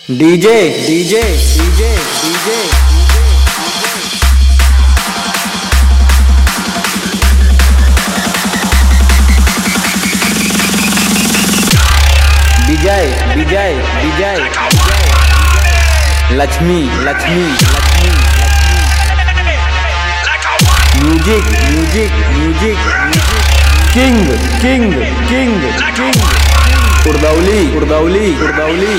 DJ DJ DJ DJ Vijay Vijay Vijay Lakshmi Lakshmi Lakshmi music music music king king king king Kurdauli Kurdauli Kurdauli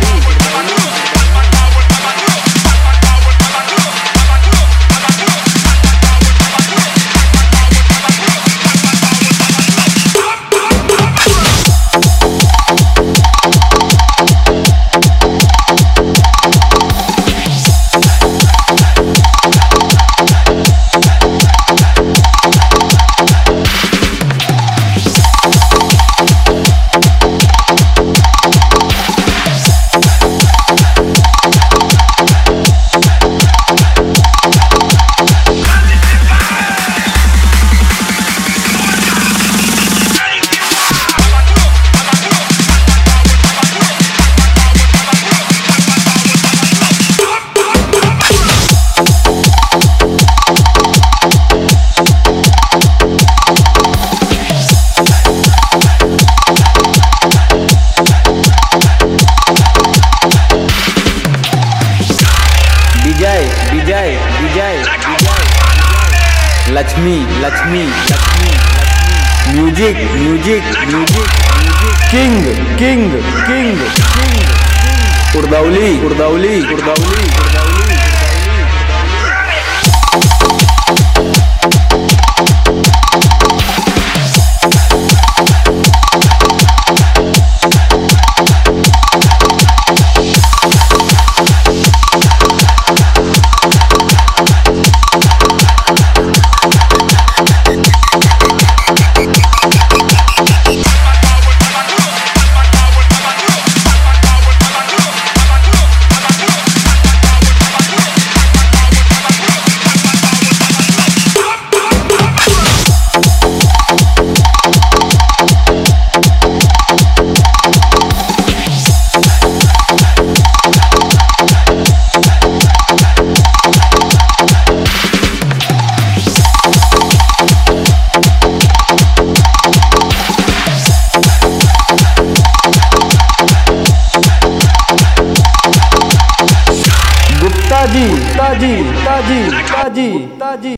Vijay Vijay Lakshmi Lakshmi Lakshmi music music music king king king king Kurdauli Kurdauli Kurdauli Kurdauli ताजी ताजी ताजी ताजी ताजी